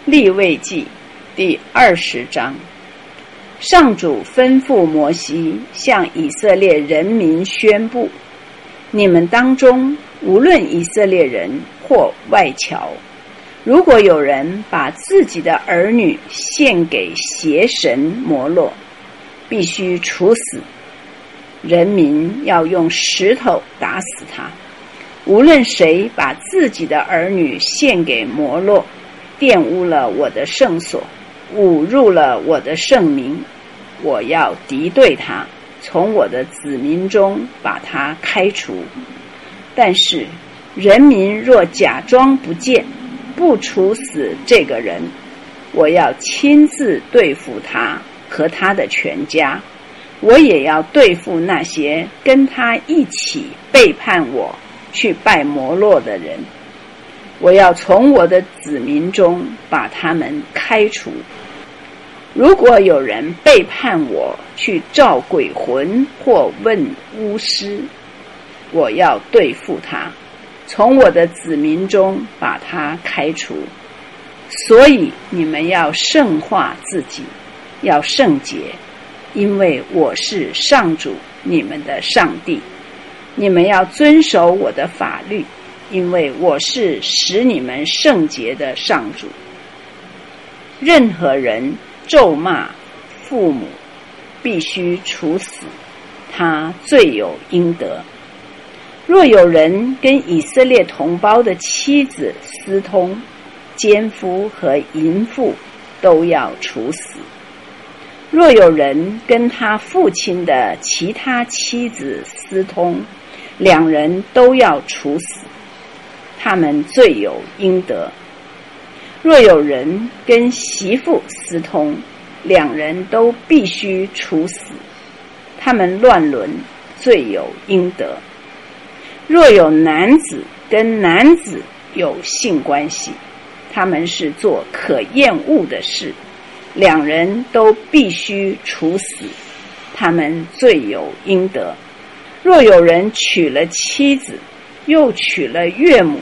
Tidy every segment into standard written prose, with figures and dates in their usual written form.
利未记第20章，上主吩咐摩西向以色列人民宣布：你们当中无论以色列人或外侨，如果有人把自己的儿女献给邪神摩洛，必须处死。人民要用石头打死他。无论谁把自己的儿女献给摩洛，玷污了我的圣所，侮辱了我的圣名，我要敌对他，从我的子民中把他开除。但是人民若假装不见，不处死这个人，我要亲自对付他和他的全家，我也要对付那些跟他一起背叛我去拜摩洛的人，我要从我的子民中把他们开除。如果有人背叛我去召鬼魂或问巫师，我要对付他，从我的子民中把他开除。所以你们要圣化自己，要圣洁，因为我是上主你们的上帝。你们要遵守我的法律，因为我是使你们圣洁的上主。任何人咒骂父母，必须处死，他罪有应得。若有人跟以色列同胞的妻子私通，奸夫和淫妇都要处死。若有人跟他父亲的其他妻子私通，两人都要处死，他们罪有应得。若有人跟媳妇私通，两人都必须处死，他们乱伦，罪有应得。若有男子跟男子有性关系，他们是做可厌恶的事，两人都必须处死，他们罪有应得。若有人娶了妻子，又娶了岳母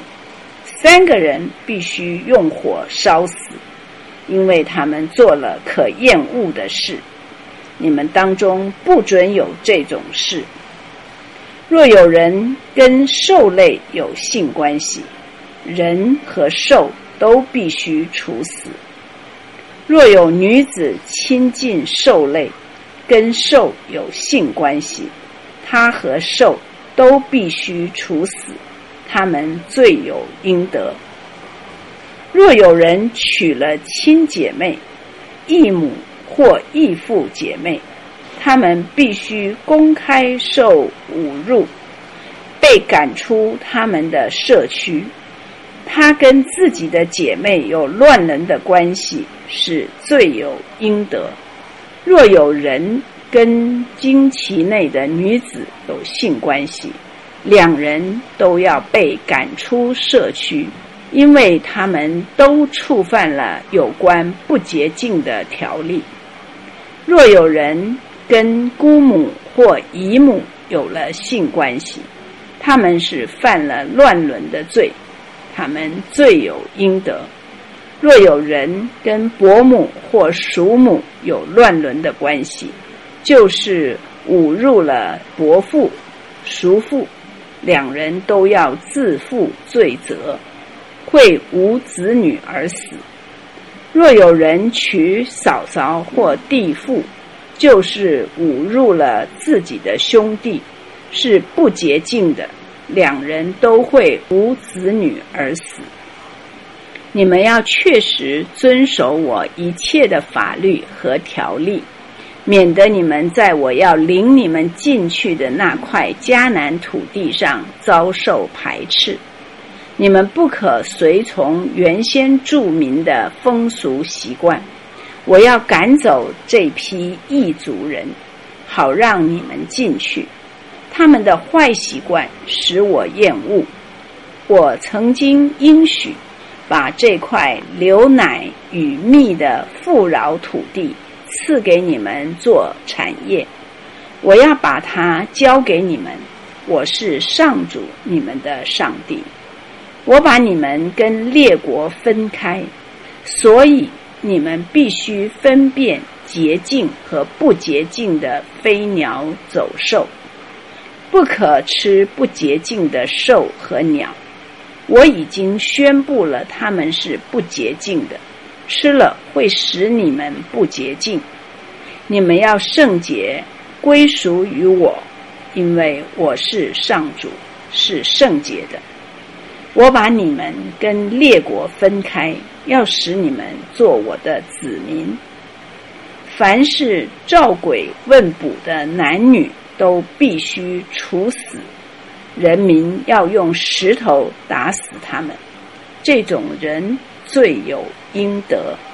，3个人必须用火烧死，因为他们做了可厌恶的事。你们当中不准有这种事。若有人跟兽类有性关系，人和兽都必须处死。若有女子亲近兽类，跟兽有性关系，他和兽都必须处死，他们罪有应得。若有人娶了亲姐妹、异母或异父姐妹，他们必须公开受侮辱，被赶出他们的社区。他跟自己的姐妹有乱伦的关系，是罪有应得。若有人跟经期内的女子有性关系，两人都要被赶出社区，因为他们都触犯了有关不洁净的条例。若有人跟姑母或姨母有了性关系，他们是犯了乱伦的罪，他们罪有应得。若有人跟伯母或叔母有乱伦的关系，就是侮辱了伯父、叔父，两人都要自负罪责，会无子女而死。若有人娶嫂嫂或弟妇，就是侮辱了自己的兄弟，是不洁净的，两人都会无子女而死。你们要确实遵守我一切的法律和条例，免得你们在我要领你们进去的那块迦南土地上遭受排斥。你们不可随从原先住民的风俗习惯，我要赶走这批异族人，好让你们进去。他们的坏习惯使我厌恶。我曾经应许把这块流奶与蜜的富饶土地赐给你们做产业，我要把它交给你们。我是上主你们的上帝。我把你们跟列国分开， 所以你们必须分辨洁净和不洁净的飞鸟走兽，不可吃不洁净的兽和鸟。我已经宣布了它们是不洁净的，吃了会使你们不洁净。你们要圣洁，归属于我，因为我是上主，是圣洁的。我把你们跟列国分开，要使你们做我的子民。凡是照鬼问卜的男女都必须处死，人民要用石头打死他们，这种人罪有应得。